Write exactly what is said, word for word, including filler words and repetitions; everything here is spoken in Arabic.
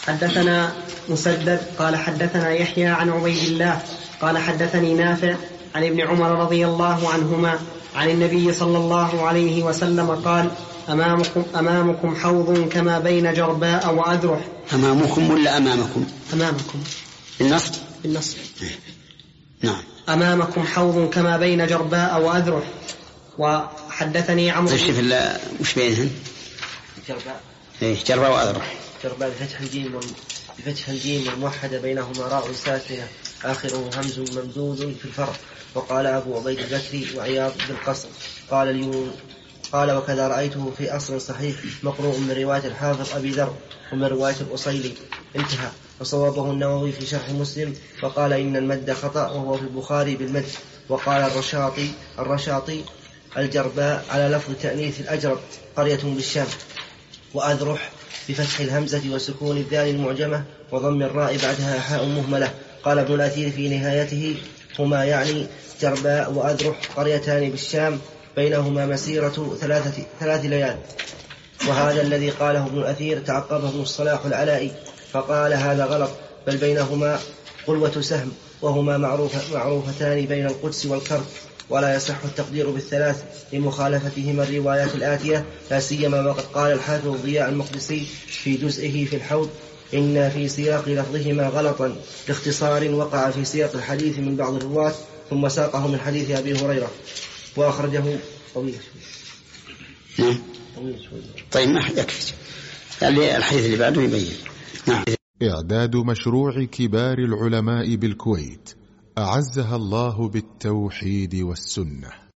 حدثنا مسدد قال حدثنا يحيى عن عبيد الله قال حدثني نافع عن ابن عمر رضي الله عنهما عن النبي صلى الله عليه وسلم قال أمامكم, أمامكم حوض كما بين جرباء وأذرح. أمامكم ولا أمامكم؟ أمامكم بالنصب. بالنصب. نعم. أمامكم حوض كما بين جرباء وأذرح. وحدثني عمرو وش بينهن؟ جرباء. إيه جرباء وأذرح. جرباء بفتح الجيم بفتح الجيم والموحدة بينهما راء ساكنة آخره همز ممدود في الفرق. وقال أبو عبيد البكري وعياض بالقصر قال اليوم قال وكذا رأيته في أصل صحيح مقروء من رواية الحافظ أبي ذر ومن رواية الأصيلي انتهى. وصوابه النووي في شرح مسلم وقال إن المد خطأ وهو في البخاري بالمد. وقال الرشاطي الرشاطي الجرباء على لفظ تأنيث الأجرب قرية بالشام. وأذرح بفتح الهمزة وسكون الذال المعجمة وضم الراء بعدها حاء مهملة. قال ابن الأثير في نهايته هما يعني جرباء وأذرح قريتان بالشام بينهما مسيرة ثلاثة ثلاث ليال. وهذا الذي قاله ابن الأثير تعقبه ابن الصلاح العلائي فقال هذا غلط بل بينهما قلوة سهم وهما معروف معروفتان بين القدس والكرب ولا يصح التقدير بالثلاث لمخالفتهما الروايات الآتية لا سيما وقد قال الحافظ ضياء المقدسي في جزئه في الحوض إن في سياق لفظهما غلطا لاختصار وقع في سياق الحديث من بعض الرواة ثم ساقه من حديث أبي هريرة وأخرجه طويل نعم طيب ما يكفي الحديث اللي بعده يبين. نعم. إعداد مشروع كبار العلماء بالكويت أعزها الله بالتوحيد والسنة.